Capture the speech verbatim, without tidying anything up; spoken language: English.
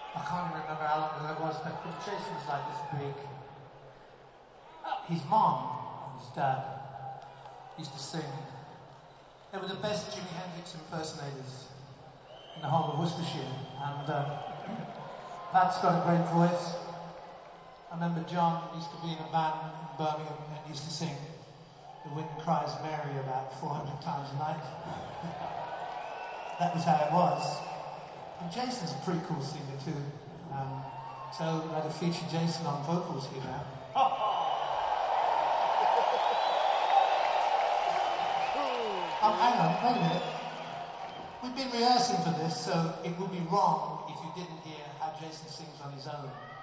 I can't even remember how long ago it was, but Jason was like this big. His mom and his dad used to sing. They were the best Jimi Hendrix impersonators in the whole of Worcestershire. And um, Pat's got a great voice. I remember John used to be in a band in Birmingham and used to sing The Wind Cries Mary about four hundred times a night. That was how it was. And Jason's a pretty cool singer too. Um, so we had to feature Jason on vocals here now. Oh, hang on, wait a minute. We've been rehearsing for this, so it would be wrong if you didn't hear how Jason sings on his own.